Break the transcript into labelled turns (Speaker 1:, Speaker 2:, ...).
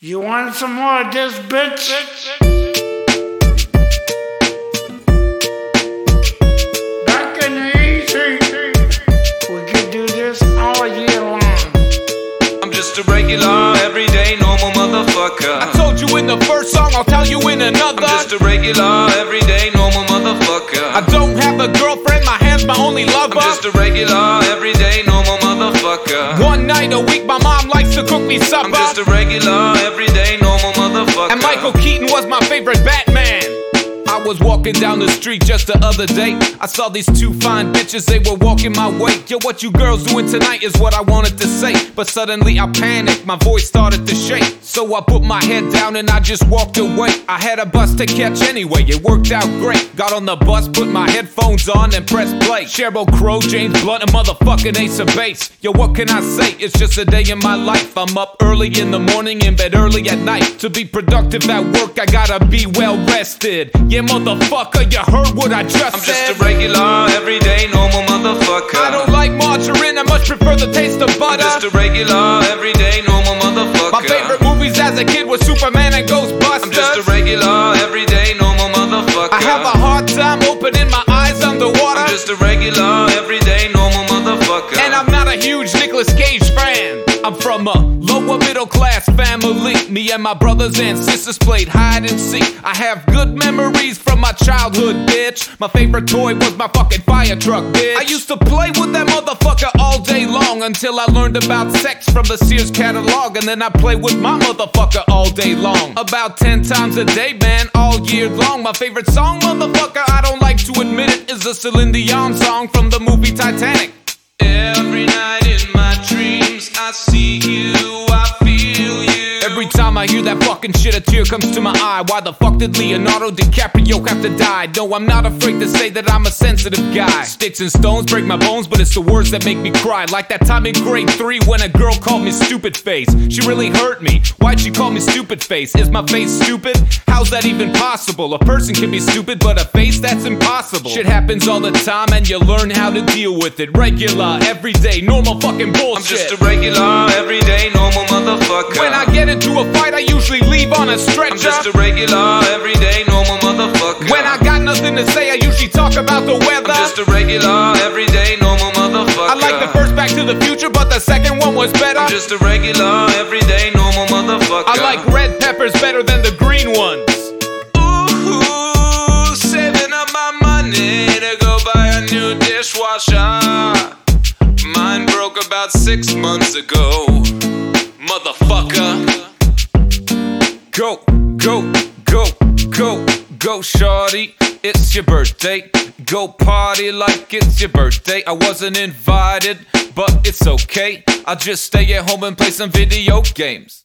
Speaker 1: You want some more of this, bitch? Back in the easy, we could do this all year long.
Speaker 2: I'm just a regular, everyday, normal motherfucker.
Speaker 3: I told you in the first song, I'll tell you in another.
Speaker 2: I'm just a regular, everyday, normal motherfucker.
Speaker 3: I don't have a girlfriend, my hand's my only lover.
Speaker 2: I'm just a regular, everyday, normal motherfucker.
Speaker 3: One night a week, my mom likes to cook me supper.
Speaker 2: I'm just a regular, everyday, normal motherfucker.
Speaker 3: And Michael Keaton was my favorite Batman. I was walking down the street just the other day. I saw these two fine bitches, they were walking my way. Yo, what you girls doing tonight is what I wanted to say. But suddenly I panicked, my voice started to shake. So I put my head down and I just walked away. I had a bus to catch anyway, it worked out great. Got on the bus, put my headphones on and pressed play. Sheryl Crow, James Blunt, and motherfucking Ace of Base. Yo, what can I say? It's just a day in my life. I'm up early in the morning, in bed early at night. To be productive at work, I gotta be well rested. Yeah, motherfucker, you heard what I just
Speaker 2: I'm
Speaker 3: said.
Speaker 2: just a regular, everyday, normal motherfucker.
Speaker 3: I don't like margarine, I much prefer the taste of butter.
Speaker 2: I'm just a regular, everyday, normal motherfucker.
Speaker 3: My favorite movies as a kid were Superman and Ghostbusters.
Speaker 2: I'm just a regular, everyday, normal motherfucker.
Speaker 3: I have a hard time opening my eyes underwater.
Speaker 2: I'm just a regular, everyday, normal motherfucker.
Speaker 3: And I'm not a huge Nicolas Cage fan. I'm from a lower middle class family. Me and my brothers and sisters played hide and seek. I have good memories from my childhood, bitch. My favorite toy was my fucking fire truck, bitch. I used to play with that motherfucker all day long until I learned about sex from the Sears catalog. And then I played with my motherfucker all day long. About 10 times a day, man, all year long. My favorite song, motherfucker, I don't like to admit it, is a Celine Dion song from the movie Titanic.
Speaker 2: Every night in my dreams, I see you, I feel you.
Speaker 3: Every time I hear that fucking shit, a tear comes to my eye. Why the fuck did Leonardo DiCaprio have to die? No, I'm not afraid to say that I'm a sensitive guy. Sticks and stones break my bones, but it's the words that make me cry. Like that time in grade 3 when a girl called me stupid face. She really hurt me. Why'd she call me stupid face? Is my face stupid? How's that even possible? A person can be stupid, but a face, that's impossible. Shit happens all the time and you learn how to deal with it. Regular, everyday, normal fucking bullshit.
Speaker 2: I'm just a regular, everyday, normal motherfucker.
Speaker 3: When I get into a fight, I usually leave on a stretcher.
Speaker 2: I'm just a regular, everyday, normal motherfucker.
Speaker 3: When I got nothing to say, I usually talk about the weather.
Speaker 2: I'm just a regular, everyday, normal motherfucker.
Speaker 3: I like the first Back to the Future, but the second one was better.
Speaker 2: I'm just a regular, everyday, normal motherfucker.
Speaker 3: I like red peppers better than the green ones.
Speaker 2: Ooh, saving up my money to go buy a new dishwasher. Mine broke about 6 months ago. Motherfucker.
Speaker 3: Go, go, go, go, go, shorty. It's your birthday. Go party like it's your birthday. I wasn't invited, but it's okay. I'll just stay at home and play some video games.